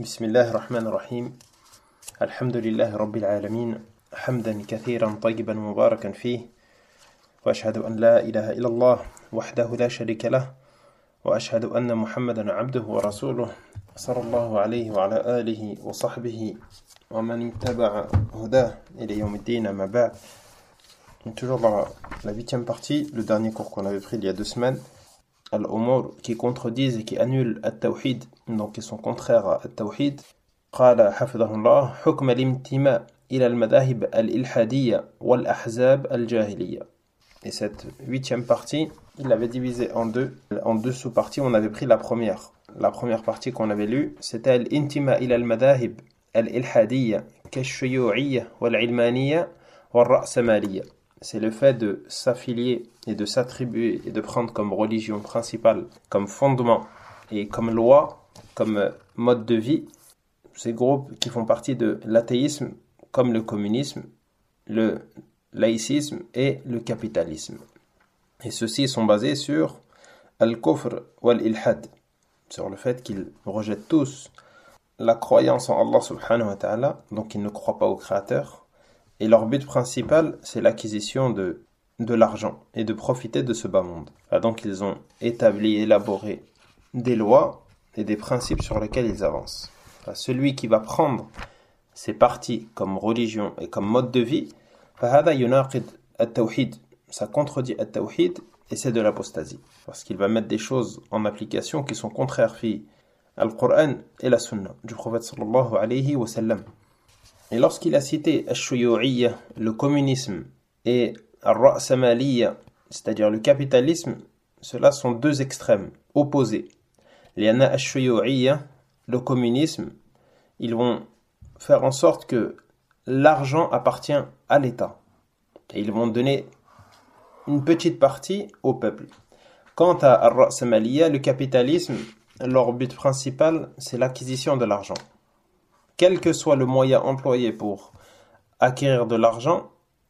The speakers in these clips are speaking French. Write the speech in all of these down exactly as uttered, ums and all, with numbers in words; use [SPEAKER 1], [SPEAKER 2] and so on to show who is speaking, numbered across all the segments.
[SPEAKER 1] بسم الله الرحمن الرحيم الحمد لله رب العالمين حمدا كثيرا طيبا مباركا فيه وأشهد أن لا إله إلا الله وحده لا شريك له وأشهد أن محمدا عبده ورسوله صلى الله عليه وعلى آله وصحبه ومن اتبع هداه إلى يوم الدين أما بعد. Toujours dans la, la huitième partie, le dernier cours qu'on avait pris il y a deux semaines, al-umur qui contredisent et qui annulent at-tawhid, donc qui sont contraires à at-tawhid. قال حفظه الله حكم الانتماء إلى المذاهب الإلحادية والأحزاب الجاهلية. Et cette huitième partie, il l'avait divisée en deux, en deux sous-parties. On avait pris la première. La première partie qu'on avait lue, c'était الانتماء إلى المذاهب الإلحادية كالشيوعية والعلمانية والرأسمالية. C'est le fait de s'affilier et de s'attribuer et de prendre comme religion principale, comme fondement et comme loi, comme mode de vie, ces groupes qui font partie de l'athéisme, comme le communisme, le laïcisme et le capitalisme. Et ceux-ci sont basés sur al-kufr wal-ilhad, sur le fait qu'ils rejettent tous la croyance en Allah subhanahu wa ta'ala, donc ils ne croient pas au Créateur. Et leur but principal, c'est l'acquisition de, de l'argent et de profiter de ce bas monde. Ah, donc ils ont établi, élaboré des lois et des principes sur lesquels ils avancent. Ah, celui qui va prendre ces parties comme religion et comme mode de vie, فهذا يناقض التوحيد. Ça contredit at-tawhid et c'est de l'apostasie. Parce qu'il va mettre des choses en application qui sont contraires fi al-Qur'an et la Sunna du prophète sallallahu alayhi wa sallam. Et lorsqu'il a cité al-shuyu'iyya, le communisme, et al-ra'samaliyya, c'est-à-dire le capitalisme, ceux-là sont deux extrêmes, opposés. Liana al-shuyu'iyya, le communisme, ils vont faire en sorte que l'argent appartient à l'État. Et ils vont donner une petite partie au peuple. Quant à al-ra'samaliyya, le capitalisme, leur but principal, c'est l'acquisition de l'argent. Quel que soit le moyen employé pour acquérir de l'argent,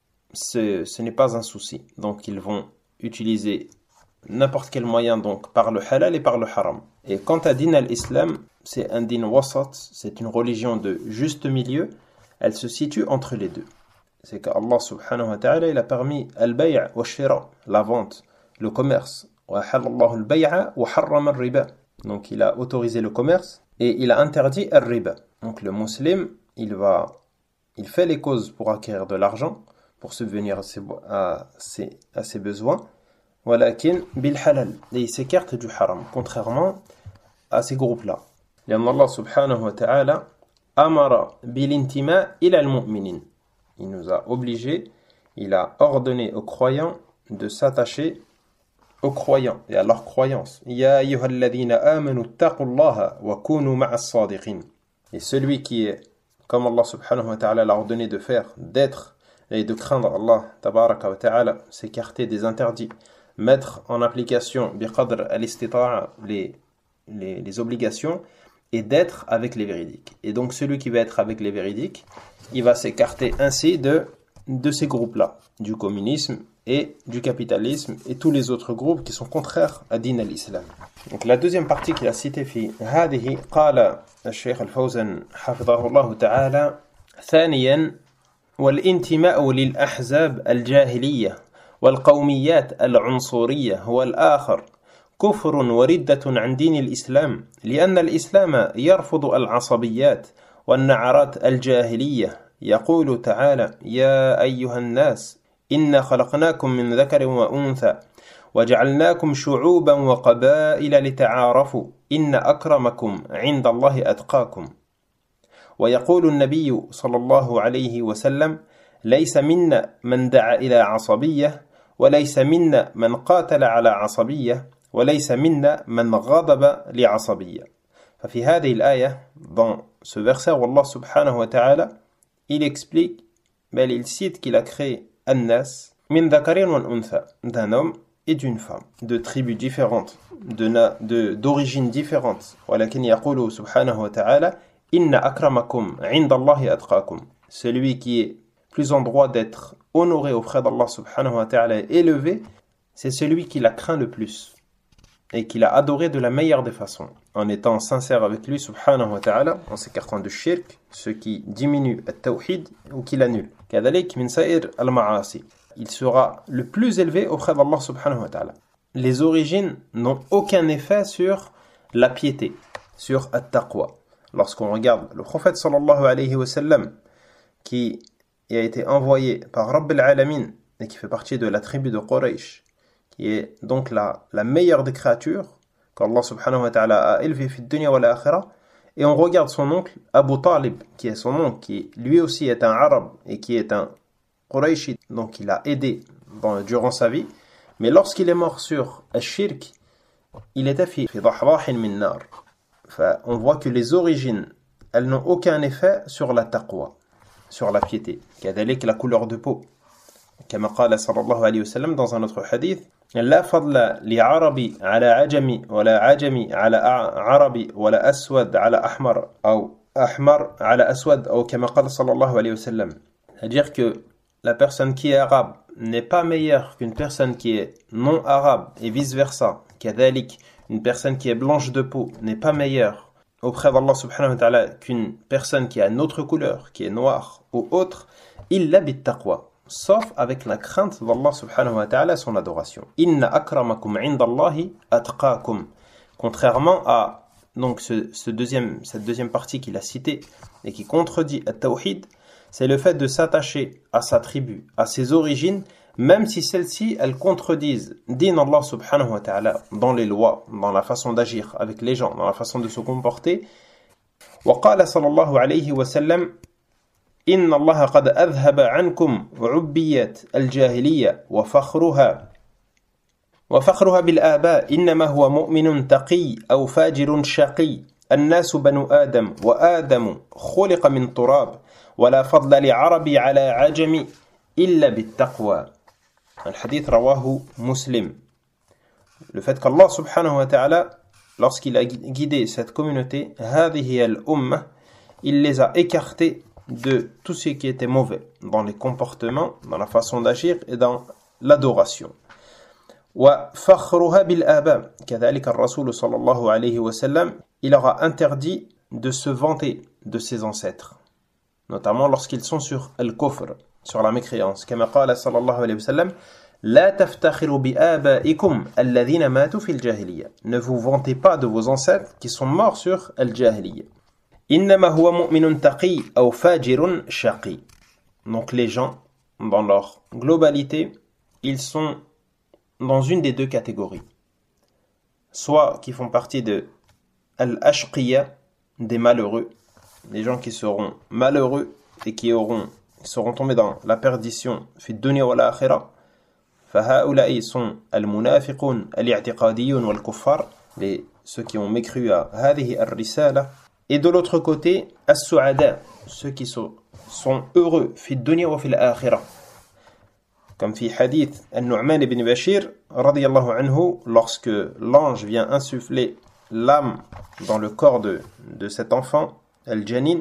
[SPEAKER 1] ce, ce n'est pas un souci. Donc ils vont utiliser n'importe quel moyen donc par le halal et par le haram. Et quant à din al-Islam, c'est un din wasat, c'est une religion de juste milieu, elle se situe entre les deux. C'est qu'Allah subhanahu wa ta'ala, il a permis al-bay' wa shira, la vente, le commerce. Wa halallahu al-bay'a wa harrama al-riba. Donc il a autorisé le commerce et il a interdit al-riba. Donc le musulman, il va, il fait les causes pour acquérir de l'argent, pour subvenir à ses, à ses, à ses besoins, walakin bil halal, et il s'écarte du haram, contrairement à ces groupes-là. لأن Allah subhanahu wa ta'ala amara bil intima ila al-mu'minin. Il nous a obligés, il a ordonné aux croyants de s'attacher aux croyants et à leurs croyances. Ya ayyuhalladhina amanu ittaqullaha wa kunu ma'as sadiqin. Et celui qui est, comme Allah subhanahu wa ta'ala l'a ordonné de faire, d'être et de craindre Allah tabaraka wa ta'ala, s'écarter des interdits, mettre en application biqadr al-istita'a, les, les, les obligations, et d'être avec les véridiques. Et donc celui qui va être avec les véridiques, il va s'écarter ainsi de, de ces groupes-là, du communisme et du capitalisme et tous les autres groupes qui sont contraires à din al-Islam. Donc la deuxième partie qu'il a citée في هذه قال الشيخ الفوزان حفظه الله تعالى ثانيا والانتماء للأحزاب الجاهلية والقوميات العنصرية هو الآخر كفر وردة عن دين الإسلام لأن الإسلام يرفض العصبيات والنعرات الجاهلية يقول تعالى يا أيها الناس إنا خلقناكم من ذكر وأنثى وجعلناكم شعوبا وقبائل لتعارفوا إن أكرمكم عند الله أتقاكم ويقول النبي صلى الله عليه وسلم ليس منا من دعا إلى عصبية وليس منا من قاتل على عصبية وليس منا من غضب لعصبية. ففي هذه الآية dans ce verset où Allah subhanahu wa ta'ala il explique, mais il cite qu'il a créé An-Nas min dhakarin wa untha, d'un homme et d'une femme, de tribus différentes, de, na, de d'origines différentes. Walakin yaqulu subhanahu wa ta'ala inna akramakum 'inda Allahi atqakum. Celui qui est plus en droit d'être honoré auprès d'Allah subhanahu wa ta'ala et élevé, c'est celui qui la craint le plus. et qu'il a adoré de la meilleure des façons, en étant sincère avec lui, subhanahu wa ta'ala, en s'écartant du shirk, ce qui diminue le tawhid ou qui l'annule. Kadalik min sa'ir al-ma'asi. Il sera le plus élevé auprès d'Allah subhanahu wa ta'ala. Les origines n'ont aucun effet sur la piété, sur at-taqwa. Lorsqu'on regarde le prophète sallallahu alayhi wa sallam, qui a été envoyé par Rabb al-Alamin et qui fait partie de la tribu de Quraysh, qui est donc la, la meilleure des créatures qu'Allah subhanahu wa ta'ala a élevé fi dunya wa l'akhirah, et on regarde son oncle Abu Talib, qui est son oncle, qui lui aussi est un arabe et qui est un Qurayshi, donc il a aidé dans, durant sa vie, mais lorsqu'il est mort sur al-shirk, il était fi dahdahin min nar. Enfin, on voit que les origines, elles n'ont aucun effet sur la taqwa, sur la piété. Kadalik la couleur de peau. Comme قال صلى الله عليه وسلم dans un autre hadith, لا فضل لعربي على عجمي ولا عجمي على عربي ولا أسود على أحمر أو أحمر على أسود أو كما قال صلى الله عليه وسلم. C'est-à-dire que la personne qui est arabe n'est pas meilleure qu'une personne qui est non arabe et vice-versa. كذلك une personne qui est blanche de peau n'est pas meilleure auprès d'Allah subhanahu wa ta'ala qu'une personne qui a une autre couleur, qui est noire ou autre, illa bit taqwa, sauf avec la crainte d'Allah subhanahu wa ta'ala, son adoration. Inna akramakum indallahi atqakum. Contrairement à donc ce, ce deuxième, cette deuxième partie qu'il a citée et qui contredit at-tawhid, c'est le fait de s'attacher à sa tribu, à ses origines, même si celles-ci, elles contredisent din Allah subhanahu wa ta'ala dans les lois, dans la façon d'agir avec les gens, dans la façon de se comporter. وقال صلى الله عليه وسلم إن الله قد أذهب عنكم عبية الجاهلية وفخرها وفخرها بالآباء إنما هو مؤمن تقي أو فاجر شقي الناس بنو آدم وآدم خلق من تراب ولا فضل لعربي على عجمي إلا بالتقوى. Le hadith rawahu Muslim. Le fait qu'Allah subhanahu wa ta'ala, lorsqu'il a guidé cette communauté, هذه الأمة, il les a écartés de tout ce qui était mauvais dans les comportements, dans la façon d'agir et dans l'adoration. وفخرها بالآباء كذلك الرسول صلى الله عليه وسلم, il aura interdit de se vanter de ses ancêtres, notamment lorsqu'ils sont sur al-kufr, sur la mécréance. كما قال صلى الله عليه وسلم لا تفتخروا بآبائكم الذين ماتوا في الجاهلية. Ne vous vantez pas de vos ancêtres qui sont morts sur al-jahiliya. إنما هو مؤمن تقي أو فاجر شقي. Donc les gens, dans leur globalité, ils sont dans une des deux catégories. Soit qui font partie de al-ashqiya, des malheureux, des gens qui seront malheureux et qui auront Ils seront tombés dans la perdition fi dunya wa l'akhirah. فهؤلاء sont المنافقون الاعتقاديون والكفار, les ceux qui ont mécru à هذه الرسالة. Et de l'autre côté, as-su'ada, ceux qui sont, sont heureux fi dunya wa fi l'akhirah. Comme fi hadith An-Nu'man ibn Bashir radiyallahu anhu, lorsque l'ange vient insuffler l'âme dans le corps de, de cet enfant, al-janin,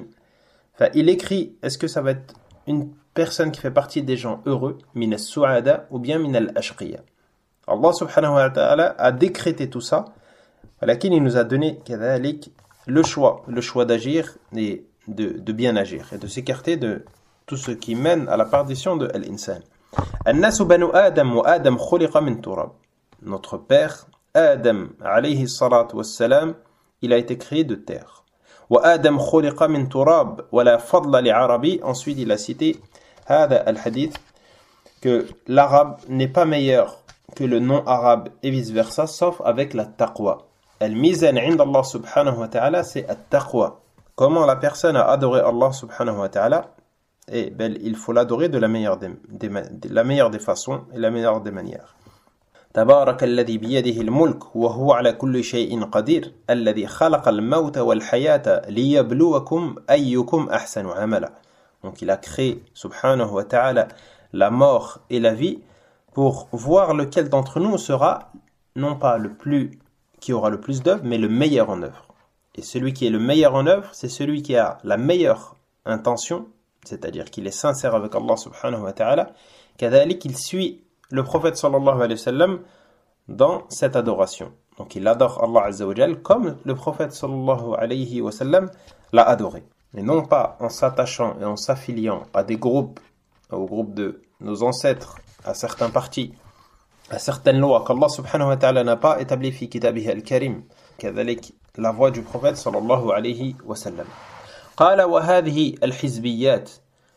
[SPEAKER 1] il écrit, est-ce que ça va être une personne qui fait partie des gens heureux, min as-su'ada ou bien min al-ashqiya. Allah subhanahu wa ta'ala a décrété tout ça, laquelle il nous a donné kadhalik le choix, le choix d'agir et de, de bien agir et de s'écarter de tout ce qui mène à la perdition de l'insan. An-nasu banu Adam wa Adam khuliqa min turab. Notre père Adam alayhi salatu wassalam, il a été créé de terre. وآدم خلق من تراب ولا فضل لعربي. Ensuite il a cité هذا الحديث que l'arabe n'est pas meilleur que le non arabe et vice versa, sauf avec la taqwa. الميزان عند الله سبحانه وتعالى, c'est التقوى. Comment la personne a adoré Allah subhanahu wa ta'ala? Eh ben, il faut l'adorer de la meilleure des, des, de la meilleure des façons et la meilleure des manières. تبارك الذي بيده الملك وهو على كل شيء قدير الذي خلق الموت والحياة ليبلوكم أيكم أحسن عملا. Donc il a créé subhanahu wa ta'ala la mort et la vie pour voir lequel d'entre nous sera non pas le plus qui aura le plus d'œuvres mais le meilleur en œuvre. Et celui qui est le meilleur en œuvre, c'est celui qui a la meilleure intention, c'est-à-dire qu'il est sincère avec Allah subhanahu wa ta'ala, kadhalik il suit le prophète sallallahu alayhi wa sallam dans cette adoration. Donc il adore Allah Azza wa Jal comme le prophète sallallahu alayhi wa sallam l'a adoré. Et non pas en s'attachant et en s'affiliant à des groupes, au groupe de nos ancêtres, à certains partis, à certaines lois qu'Allah subhanahu wa ta'ala n'a pas établies fi kitabihi al-karim. كذلك la voix du prophète sallallahu alayhi wa sallam. قال وهذه الحزبيات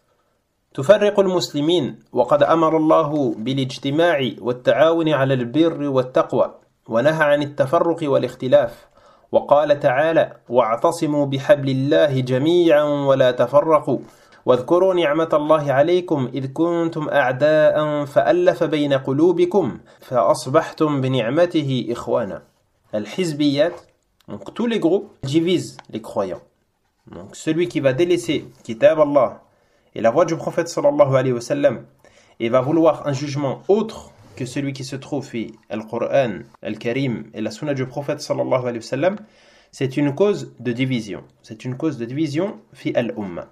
[SPEAKER 1] تفرق المسلمين وقد أمر الله بالاجتماع والتعاون على البر والتقوى ونهى عن التفرق والاختلاف وقال تعالى واعتصموا بحبل الله جميعا ولا تفرقوا واذكروا نعمة الله عليكم إذ كنتم أعداء فألف بين قلوبكم فأصبحتم بنعمته إخوانا. الحزبيات, donc tous les groupes divisent les croyants. Donc celui qui va délaisser Kitab Allah et la voix du prophète sallallahu alayhi wa sallam et va vouloir un jugement autre que celui qui se trouve fi al-Qur'an, al-Karim et la sunna du prophète sallallahu alayhi wa sallam, c'est une cause de division. C'est une cause de division fi al-Ummah.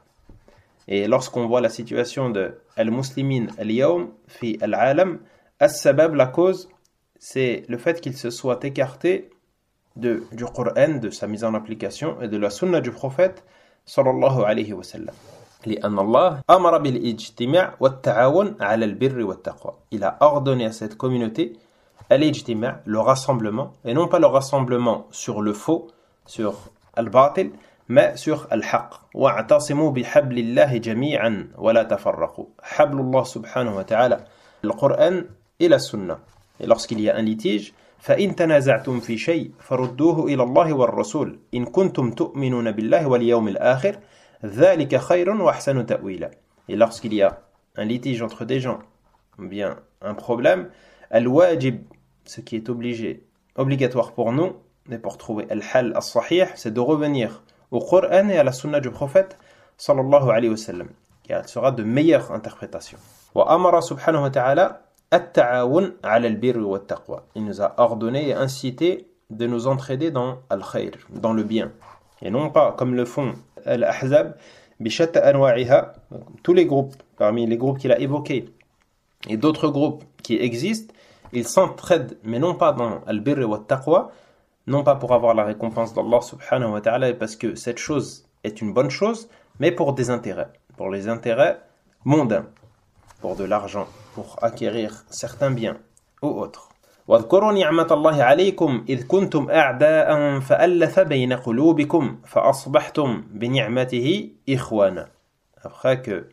[SPEAKER 1] Et lorsqu'on voit la situation de al-Muslimin al-Yawm fi al-Alam, as-sabab, la cause, c'est le fait qu'il se soit écarté de, du Qur'an, de sa mise en application et de la sunna du prophète sallallahu alayhi wa sallam. لأن الله أمر بالاجتماع والتعاون على البر والتقوى. Il a ordonné à cette communauté al-ijtima', le rassemblement, et non pas le rassemblement sur le faux, sur al-batil, mais sur al-haq. واعتصموا بحبل الله جميعا ولا تفرقوا. حبل الله سبحانه وتعالى, le Coran et la sunna. Et lorsqu'il y a un litige, فإن تنازعتم في شيء فردوه إلى الله والرسول إن كنتم تؤمنون بالله واليوم الآخر ذلك خير وأحسن تأويلا. Et lorsqu'il y a un litige entre des gens, ou bien un problème, al-wajib, ce qui est obligé, obligatoire pour nous, et pour trouver al-hal as-sahih, c'est de revenir au Coran et à la sunna du prophète sallallahu alayhi wa sallam, car elle sera de meilleure interprétation. وأمر سبحانه وتعالى التعاون على البر والتقوى. Il nous a ordonné et incité de nous entraider dans al-khayr, dans le bien. Et non pas comme le font al-Ahzab, bishatta anwa'iha, tous les groupes, parmi les groupes qu'il a évoqués, et d'autres groupes qui existent, ils s'entraident, mais non pas dans al-birr wa taqwa, non pas pour avoir la récompense d'Allah subhanahu wa ta'ala, parce que cette chose est une bonne chose, mais pour des intérêts, pour les intérêts mondains, pour de l'argent, pour acquérir certains biens ou autres. واذكروا نعمة الله عليكم إذ كنتم أعداء فألف بين قلوبكم فأصبحتم بنعمته إخوانا. Après que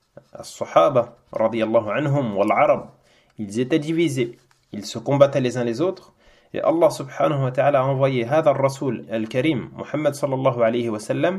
[SPEAKER 1] الصحابة رضي الله عنهم والعرب, ils étaient divisés, ils se combattaient les uns les autres, et Allah subhanahu wa ta'ala a envoyé هذا الرسول الكريم محمد صلى الله عليه وسلم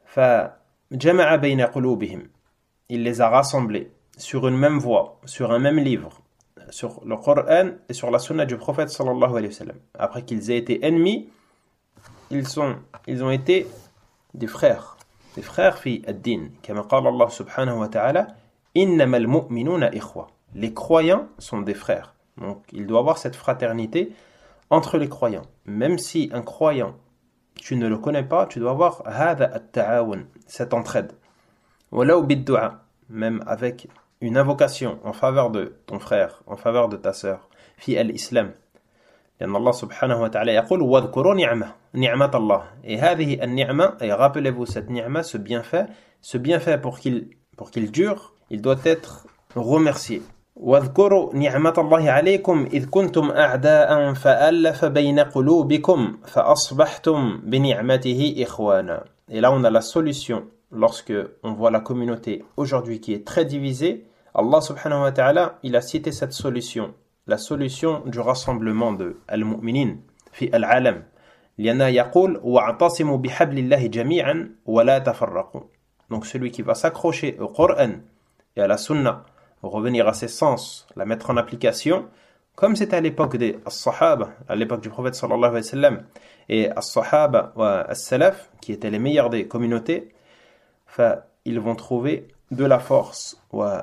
[SPEAKER 1] فجمع بين قلوبهم. Il les a rassemblés sur une même voie, sur un même livre, sur le Coran et sur la sunna du prophète sallallahu alayhi wa sallam. Après qu'ils aient été ennemis, ils, sont, ils ont été des frères, des frères fi ad-din. Comme قال Allah subhanahu wa ta'ala, إنما المؤمنون إخوة. Les croyants sont des frères. Donc il doit y avoir cette fraternité entre les croyants. Même si un croyant, tu ne le connais pas, tu dois avoir هذا التعاون, cette entraide. ولو بالدعاء, même avec une invocation en faveur de ton frère, en faveur de ta sœur, fi al-islam. لأن الله سبحانه وتعالى يقول واذكروا نعمة نعمة الله. Et هذه النعمة, et rappelez-vous cette ni'ma, ce bienfait, ce bienfait pour qu'il pour qu'il dure, il doit être remercié. واذكروا نعمة الله عليكم إذ كنتم أعداء فألف بين قلوبكم فأصبحتم بنعمته إخوانا. Et là on a la solution. Lorsque on voit la communauté aujourd'hui qui est très divisée, Allah subhanahu wa ta'ala, il a cité cette solution, la solution du rassemblement de al-mu'minin fi al-alam. Liana yaqul wa'tasimu bihablillahi jami'an wa la tafarraqu. Donc celui qui va s'accrocher au Coran et à la sunna, revenir à ses sens, la mettre en application, comme c'était à l'époque des as-sahaba, à l'époque du prophète sallallahu alayhi wa sallam, et as-sahaba wa as-salaf, qui étaient les meilleurs des communautés, ils vont trouver de la force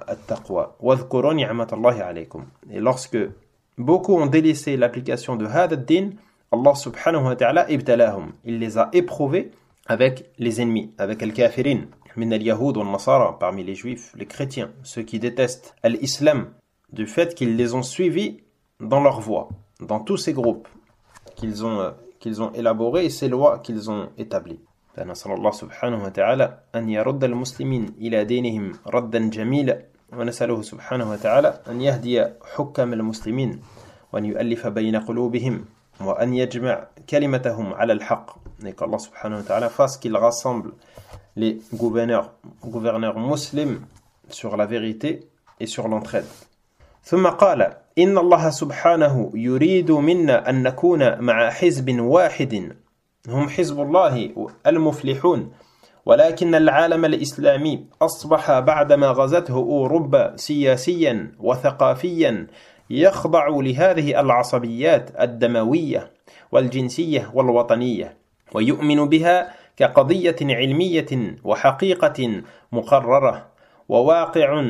[SPEAKER 1] et lorsque beaucoup ont délaissé l'application de hada ad-din, Allah subhanahu wa ta'ala ibtalahum, il les a éprouvés avec les ennemis, avec al-kafirin min al-yahoud wa al-nasara, parmi les juifs, les chrétiens, ceux qui détestent l'islam, du fait qu'ils les ont suivis dans leur voie, dans tous ces groupes qu'ils ont, qu'ils ont élaborées et ces lois qu'ils ont établies. فنسأل الله سبحانه وتعالى أن يرد المسلمين إلى دينهم ردا جميلا ونسأله سبحانه وتعالى أن يهدي حكام المسلمين وأن يؤلف بين قلوبهم وأن يجمع كلمتهم على الحق et qu'Allah subhanahu wa ta'ala fasse qu'il rassemble les gouverneurs, gouverneurs musulmans sur la vérité et sur l'entraide. ثم قال إن الله سبحانه يريد منا أن نكون مع حزب واحد هم حزب الله المفلحون ولكن العالم الإسلامي أصبح بعدما غزته أوروبا سياسيا وثقافيا يخضع لهذه العصبيات الدموية والجنسية والوطنية ويؤمن بها كقضية علمية وحقيقة مقررة وواقع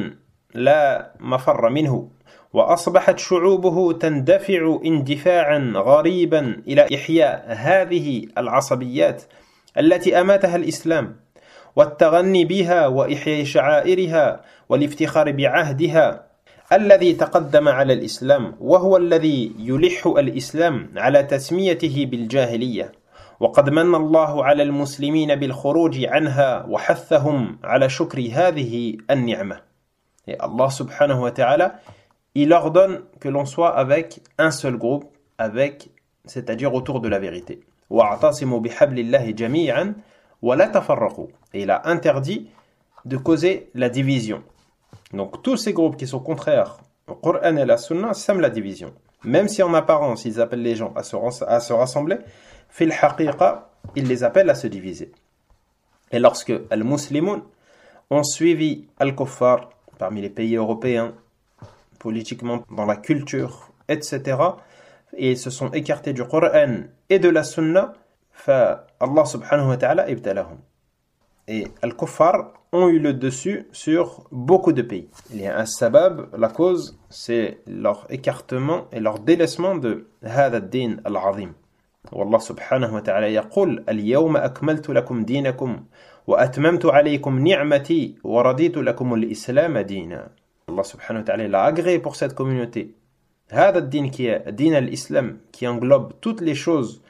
[SPEAKER 1] لا مفر منه وأصبحت شعوبه تندفع اندفاعا غريبا إلى إحياء هذه العصبيات التي أماتها الإسلام والتغني بها وإحياء شعائرها والافتخار بعهدها الذي تقدم على الإسلام وهو الذي يلح الإسلام على تسميته بالجاهلية وقد من الله على المسلمين بالخروج عنها وحثهم على شكر هذه النعمة. Et Allah subhanahu wa ta'ala, il ordonne que l'on soit avec un seul groupe, avec, c'est-à-dire autour de la vérité. وَاعْتَصِمُوا بِحَبْلِ اللَّهِ جَمِيعًا وَلَا تَفَرَّقُوا. Et il a interdit de causer la division. Donc tous ces groupes qui sont contraires au Coran et à la Sunna sèment la division. Même si en apparence ils appellent les gens à se, à se rassembler, fil haqiqa, ils les appellent à se diviser. Et lorsque al-Muslimoun ont suivi al-Kuffar parmi les pays européens, politiquement, dans la culture, et cetera, et se sont écartés du Coran et de la Sunna, fa Allah subhanahu wa ta'ala ibtalahum. Et al-Kuffar ont eu le dessus sur beaucoup de pays. Il y a un sabab, la cause, c'est leur écartement et leur délaissement de هذا الدين العظيم. والله سبحانه وتعالى يقول اليوم أكملت لكم دينكم وأتممت عليكم نعمتي ورضيت لكم الإسلام دينا. Allah subhanahu wa ta'ala l'a agréé pour cette communauté. هذا الدين qui est din al-Islam, qui englobe toutes les choses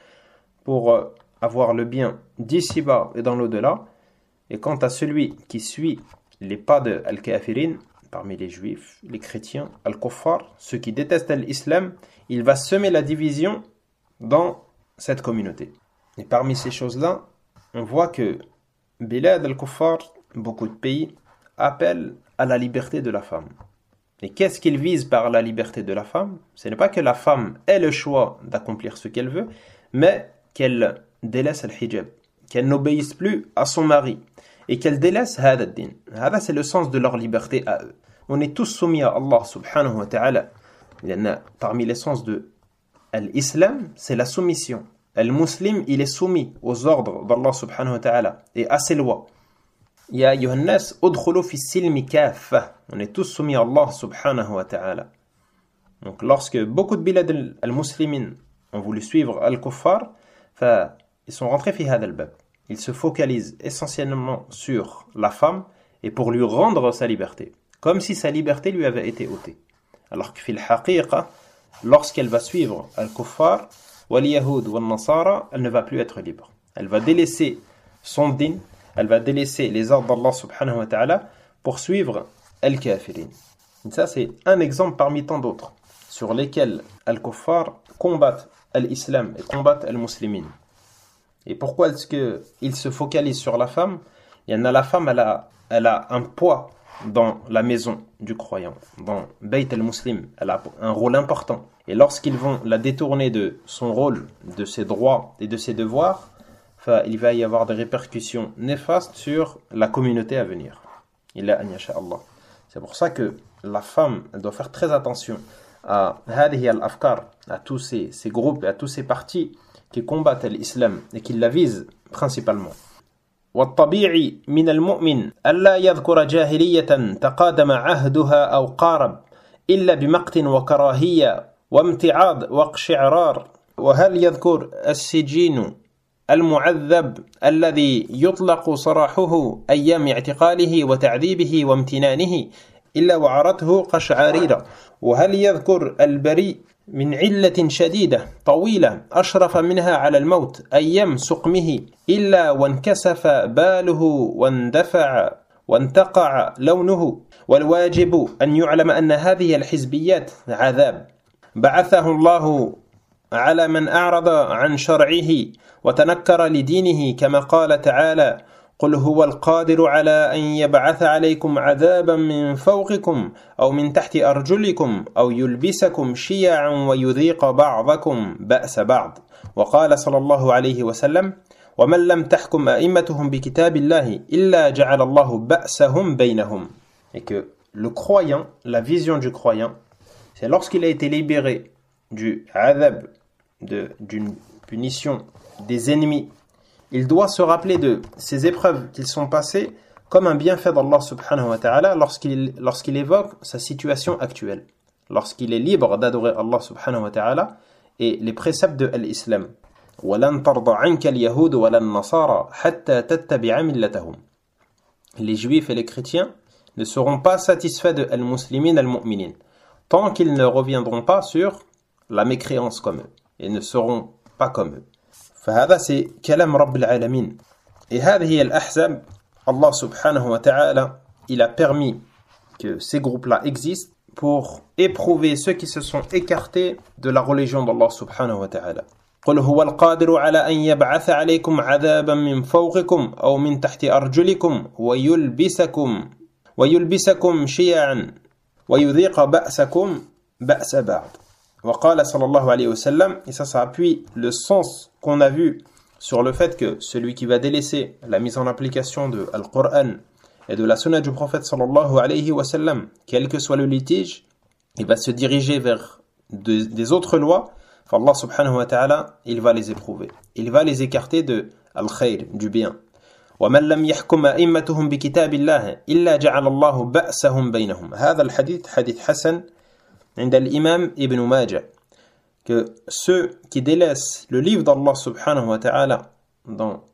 [SPEAKER 1] pour avoir le bien d'ici-bas et dans l'au-delà. Et quant à celui qui suit les pas de Al-Kafirin, parmi les juifs, les chrétiens, Al-Kuffar, ceux qui détestent l'islam, il va semer la division dans cette communauté. Et parmi ces choses-là, on voit que Bilad Al-Kuffar, beaucoup de pays, appellent à la liberté de la femme. Et qu'est-ce qu'ils visent par la liberté de la femme? Ce n'est pas que la femme ait le choix d'accomplir ce qu'elle veut, mais qu'elle délaisse le hijab, qu'elle n'obéisse plus à son mari, et qu'elle délaisse hada ad-din. Hada, c'est le sens de leur liberté à eux. On est tous soumis à Allah subhanahu wa ta'ala. Parmi les sens de l'islam, c'est la soumission. Le musulman, il est soumis aux ordres d'Allah subhanahu wa ta'ala et à ses lois. Ya ayyuhan nas, udkhulu fi silmi kaffa. On est tous soumis à Allah subhanahu wa ta'ala. Donc lorsque beaucoup de bilad al-muslimin ont voulu suivre al-kuffar, ils sont rentrés fi hada al-bab. Il se focalise essentiellement sur la femme et pour lui rendre sa liberté, comme si sa liberté lui avait été ôtée. Alors que fil haqiqa, lorsqu'elle va suivre al-kuffar, wal-yahoud wal-nasara, elle ne va plus être libre. Elle va délaisser son din, elle va délaisser les ordres d'Allah subhanahu wa ta'ala pour suivre al-kafirin. Ça, c'est un exemple parmi tant d'autres sur lesquels al-kuffar combattent l'islam et combattent al-muslimin. Et pourquoi est-ce qu'il se focalise sur la femme? Il y en a la femme, elle a, elle a un poids dans la maison du croyant, dans Bayt al-Muslim, elle a un rôle important. Et lorsqu'ils vont la détourner de son rôle, de ses droits et de ses devoirs, il va y avoir des répercussions néfastes sur la communauté à venir. Illa an yasha Allah. C'est pour ça que la femme, elle doit faire très attention à hadihi al-afkar, à tous ces, ces groupes et à tous ces partis qui combattent l'islam et qui la visent principalement. والطبيعي من المؤمن ألا يذكر جاهلية تقادم عهدها أو قارب إلا بمقت وكراهية وامتعاض واقشعرار. وهل يذكر السجين المعذب الذي يطلق سراحه أيام اعتقاله وتعذيبه وامتنانه إلا وعرته قشعريرة. وهل يذكر البريء من علة شديدة طويلة أشرف منها على الموت أيام سقمه إلا وانكسف باله واندفع وانتقع لونه والواجب أن يعلم أن هذه الحزبيات عذاب بعثه الله على من أعرض عن شرعه وتنكر لدينه كما قال تعالى قل هو القادر على أن يبعث عليكم عذابا من فوقكم أو من تحت أرجلكم أو يلبسكم شيعا ويذيق بعضكم بأس بعض وقال صلى الله عليه وسلم ومن لم تحكم أئمتهم بكتاب الله إلا جعل الله بأسهم بينهم. Et que le croyant, la vision du croyant, c'est lorsqu'il a été libéré du adab, de, d'une punition des ennemis, il doit se rappeler de ces épreuves qu'ils sont passées comme un bienfait d'Allah subhanahu wa ta'ala lorsqu'il, lorsqu'il évoque sa situation actuelle, lorsqu'il est libre d'adorer Allah subhanahu wa ta'ala et les préceptes de l'islam. وَلَنْ تَرْضَ عَنْكَ الْيَهُودُ وَلَا النَّصَارَى حَتَّى تَتَّبِعَ مِلَّتَهُمْ. Les juifs et les chrétiens ne seront pas satisfaits de al-muslimin al-mu'minin tant qu'ils ne reviendront pas sur la mécréance comme eux et ne seront pas comme eux. فهذا c'est كلام رب العالمين. Et هذه هي الأحزاب. Allah subhanahu wa ta'ala, il a permis que ces groupes-là existent pour éprouver ceux qui se sont écartés de la religion d'Allah subhanahu wa ta'ala. قل هو القادر على أن يبعث عليكم عذابا من فوقكم أو من تحت أرجلكم ويلبسكم ويلبسكم شيعا ويذيق بأسكم بأس بعض. وقال صلى الله عليه وسلم, et ça ça appuie le sens qu'on a vu sur le fait que celui qui va délaisser la mise en application de Al-Qur'an et de la sunna du prophète sallallahu alayhi wa sallam, quel que soit le litige, il va se diriger vers de, des autres lois. Allah subhanahu wa ta'ala, il va les éprouver. Il va les écarter de al-khayr, du bien. وَمَنْ لَمْ يَحْكُمْ أَئِمَّتُهُمْ بِكِتَابِ اللَّهِ إِلَّا جَعَلَ اللَّهُ بَأْسَهُمْ بَيْنَهُمْ. هذا الحديث حديث حسن عند الإمام Ibn Majah, que ceux qui délaissent le livre d'Allah subhanahu wa ta'ala dans,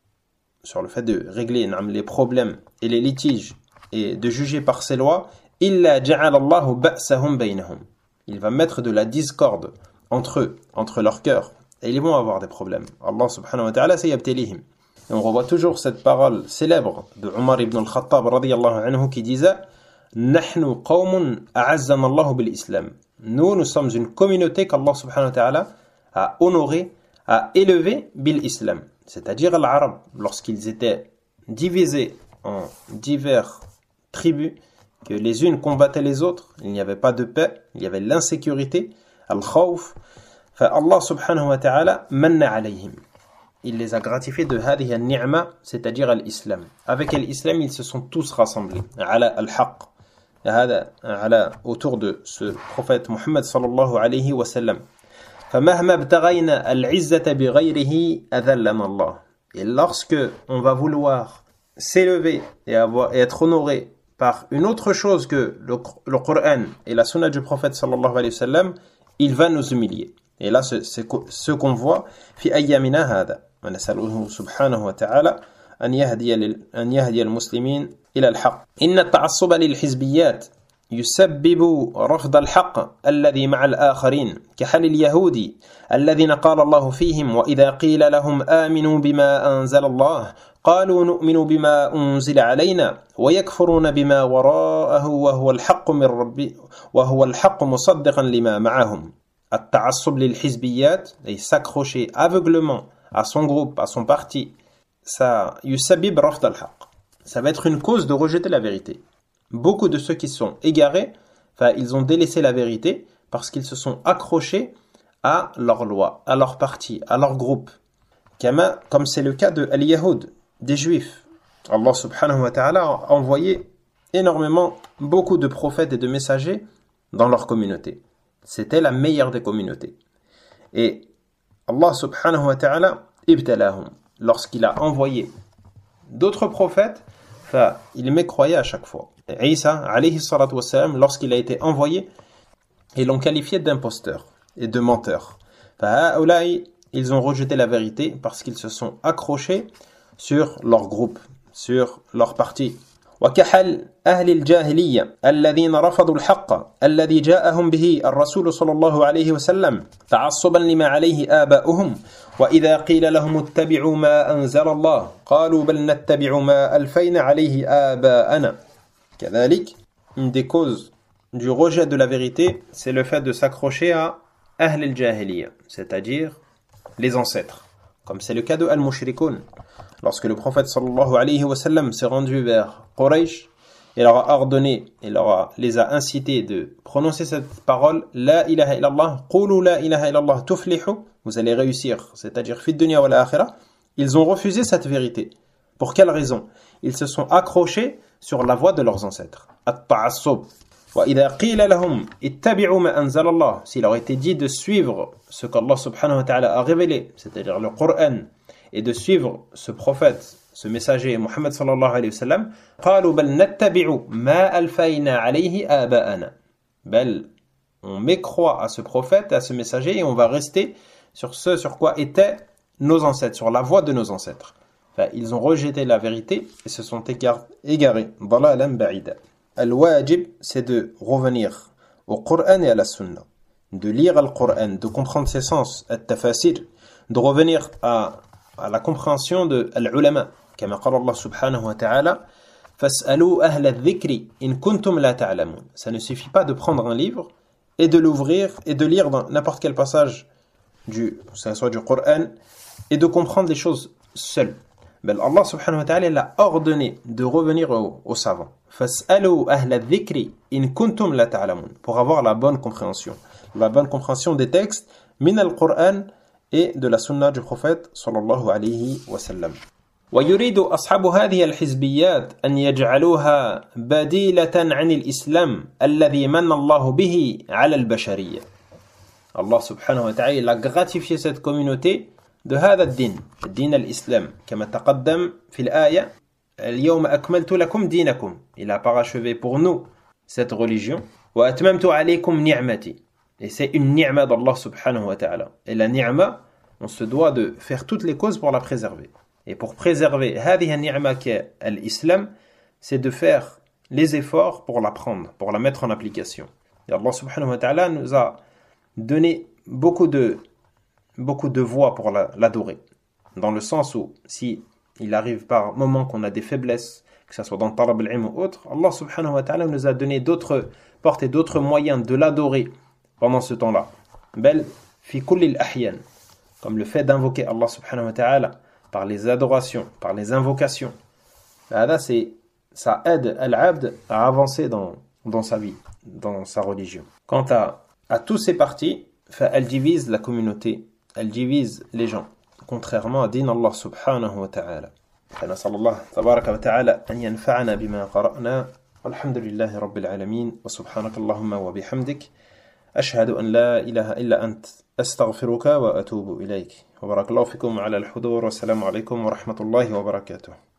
[SPEAKER 1] sur le fait de régler les problèmes et les litiges et de juger par ses lois, إِلَّا جَعَلَ اللَّهُ بَأْسَهُمْ بَيْنَهُمْ. Il va mettre de la discorde entre eux, entre leurs cœurs, et ils vont avoir des problèmes. Allah subhanahu wa ta'ala sayabtilihim. Et on revoit toujours cette parole célèbre de Omar ibn al-Khattab radiyallahu anhu qui disait Nahnu qawmun a'azzana Allah bil Islam. Nous, nous sommes une communauté qu'Allah subhanahu wa ta'ala a honoré, a élevé bil Islam. C'est-à-dire l'arabe, lorsqu'ils étaient divisés en divers tribus, que les unes combattaient les autres, il n'y avait pas de paix, il y avait l'insécurité, al-khawf, فالله سبحانه وتعالى من عليهم. Il les a gratifiés de هذه النعمة, c'est-à-dire l'islam. Avec l'islam, ils se sont tous rassemblés. على الحق. هذا على autour de ce prophète Muhammad sallallahu alayhi wa sallam. فمهما ابتغينا العزة بغيره أذلنا الله. Et lorsque on va vouloir s'élever et, avoir, et être honoré par une autre chose que le, le Coran et la sunna du prophète sallallahu alayhi wa sallam, il va nous humilier. Et là, c'est ce qu'on voit في أيامنا هذا. ونسأله سبحانه وتعالى أن يهدي أن يهدي المسلمين إلى الحق. إن التعصب للحزبيات يسبب رفض الحق الذي مع الآخرين كحال اليهود الذين قال الله فيهم وإذا قيل لهم آمنوا بما أنزل الله قالوا نؤمن بما أنزل علينا ويكفرون بما وراءه وهو الحق من ربي وهو الحق مصدقا لما معهم. التعصب للحزبيات, et s'accrocher aveuglément à son groupe, à son parti, ça yusabib rafd al-haq. Ça va être une cause de rejeter la vérité. Beaucoup de ceux qui sont égarés, enfin, ils ont délaissé la vérité parce qu'ils se sont accrochés à leur loi, à leur parti, à leur groupe. Comme c'est le cas de al-Yahoud, des Juifs. Allah subhanahu wa ta'ala a envoyé énormément, beaucoup de prophètes et de messagers dans leur communauté. C'était la meilleure des communautés. Et Allah subhanahu wa ta'ala ibtalahum. Lorsqu'il a envoyé d'autres prophètes, il mécroyait à chaque fois. Et Isa, alayhi salatu wassalam, lorsqu'il a été envoyé, ils l'ont qualifié d'imposteur et de menteur. Ils ont rejeté la vérité parce qu'ils se sont accrochés sur leur groupe, sur leur parti. وكحل أهل الجاهلية الذين رفضوا الحق الذي جاءهم به الرسول صلى الله عليه وسلم تعصبا لما عليه آباؤهم وإذا قيل لهم اتبعوا ما أنزل الله قالوا بل نتبع ما ألفينا عليه آباءنا. كذلك, une des causes du rejet de la vérité, c'est le fait de s'accrocher à Ahl al-Jahiliya, c'est-à-dire les ancêtres. Comme c'est le cas de Al-Mushrikoun. Lorsque le prophète sallallahu alayhi wa sallam s'est rendu vers Quraysh, il leur a ordonné, il leur a, les a incités de prononcer cette parole, La ilaha illallah, qulu la ilaha illallah tuflihu, vous allez réussir, c'est-à-dire fid dunya wal akhirah. Ils ont refusé cette vérité. Pour quelle raison? Ils se sont accrochés sur la voie de leurs ancêtres. At-ta'assub. Wa idha qila lahum ittabi'u ma anzala Allah, s'il leur était dit de suivre ce qu'Allah subhanahu wa ta'ala a révélé, c'est-à-dire le Coran, et de suivre ce prophète, ce messager Muhammad sallallahu alayhi wa sallam, قالوا بل نتبع ما ألفينا عليه آباءنا. Bel, on mécroit à ce prophète, à ce messager, et on va rester sur ce sur quoi étaient nos ancêtres, sur la voie de nos ancêtres. Enfin, ils ont rejeté la vérité et se sont égarés. ضلالا بعيدا. Al-wajib, c'est de revenir au Coran et à la Sunna, de lire le Coran, de comprendre ses sens, at-tafasir, de revenir à à la compréhension de l'ulama, comme قال Allah subhanahu wa ta'ala, فاسألوا أهل الذكر إن كنتم لا تعلمون. Ça ne suffit pas de prendre un livre et de l'ouvrir et de lire dans n'importe quel passage du, ça soit du Coran, et de comprendre les choses seul. Ben Allah subhanahu wa ta'ala il a ordonné de revenir aux, aux savants. فاسألوا أهل الذكر إن كنتم لا تعلمون, pour avoir la bonne compréhension, la bonne compréhension des textes من القرآن et de la sunna du prophète sallallahu alayhi wa sallam. ويريد أصحاب هذه الحزبيات أن يجعلوها بديلة عن الإسلام الذي من الله به على البشرية. Allah subhanahu wa ta'ala a gratifié cette communauté de هذا الدين, الدين الإسلام, كما تقدم في الآية اليوم أكملت لكم دينكم. Il a parachevé pour nous cette religion. وأتممت عليكم نعمتي. Et c'est une ni'ma d'Allah subhanahu wa ta'ala. Et la ni'ma, on se doit de faire toutes les causes pour la préserver. Et pour préserver هذه النعمة qu'est l'islam, c'est de faire les efforts pour l'apprendre, pour la mettre en application. Et Allah subhanahu wa ta'ala nous a donné beaucoup de, beaucoup de voies pour la, l'adorer. Dans le sens où, si il arrive par moment qu'on a des faiblesses, que ce soit dans talab al-ilm ou autre, Allah subhanahu wa ta'ala nous a donné d'autres portes et d'autres moyens de l'adorer pendant ce temps-là. Bel fi kulli al-ahyan, comme le fait d'invoquer Allah subhanahu wa ta'ala par les adorations, par les invocations. Là, c'est, ça aide al-abd à avancer dans, dans sa vie, dans sa religion. Quant à, à tous ces parties, elle divise la communauté, elle divise les gens, contrairement à din Allah subhanahu wa ta'ala. فنسأل الله تبارك وتعالى أن ينفعنا بما قرأنا والحمد لله رب العالمين وسبحانك اللهم وبحمدك أشهد أن لا إله إلا أنت أستغفرك وأتوب إليك وبارك الله فيكم على الحضور والسلام عليكم ورحمة الله وبركاته.